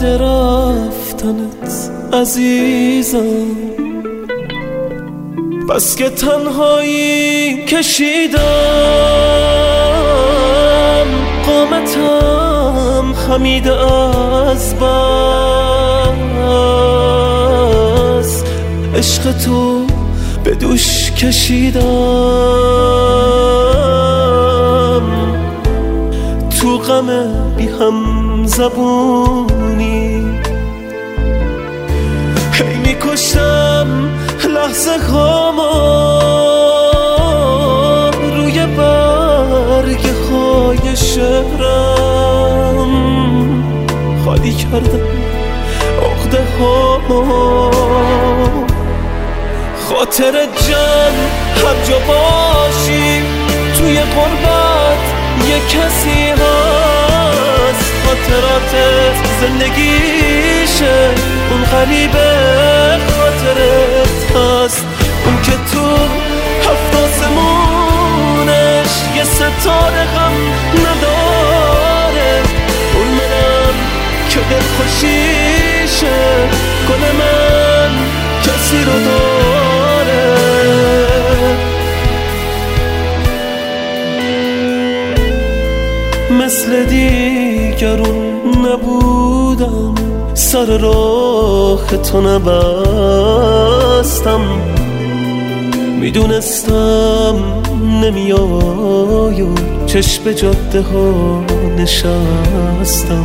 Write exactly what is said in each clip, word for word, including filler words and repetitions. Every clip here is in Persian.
بعد رفتنت عزیزم، بس که تنهایی کشیدم، قامتم خمیده از بس، عشق تو به دوش کشیدم. تو غم بی هم زبونی هی میکشتم لحظه هاما، روی برگ های شهرم خالی کردم عقده هاما. خاطر جمع هر جا باشی توی قربت یه کسی هست، خاطرات زندگیشه اون غریبه خاطرت هست، اون که تو هفت آسمونش یه ستاره غم نداره، اون منم که دل خوشیشه گل من کسی رو داره. مثل دیگرون نبودم، سر راه تو نبستم، میدونستم نمیای و چشم جاده ها نشستم.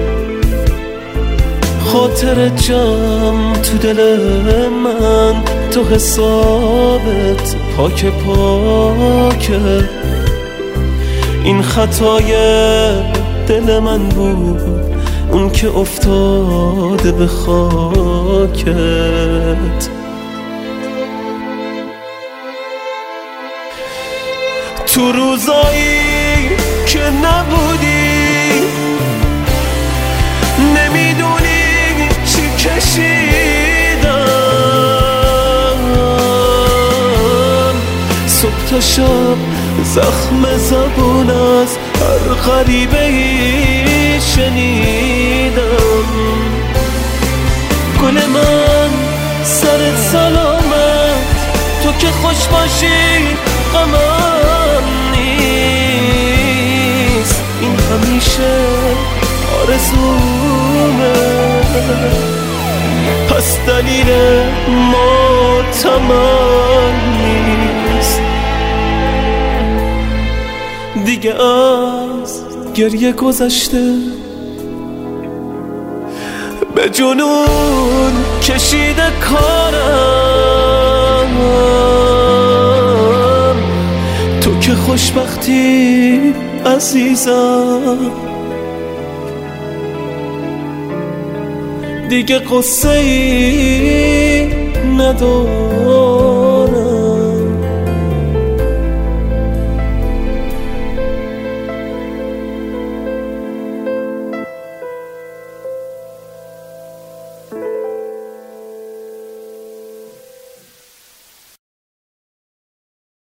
خاطر جمع تو دل من، تو حسابت پاک پاکه، این خطای دل من بود اون که افتاده به خاکت. تو روزایی که نبودی نمیدونی چی کشیدم، صبح تا شب زخم زبون از هر غریبه ای شنیدم. گل من سرت سلامت، تو که خوش باشی غمم نیست، این همیشه آرزومه، پس دلیل ماتمم نیست. دیگه از گریه گذشته، به جنون کشیده کارم، تو که خوشبختی عزیزم، دیگه قصه ای ندارم.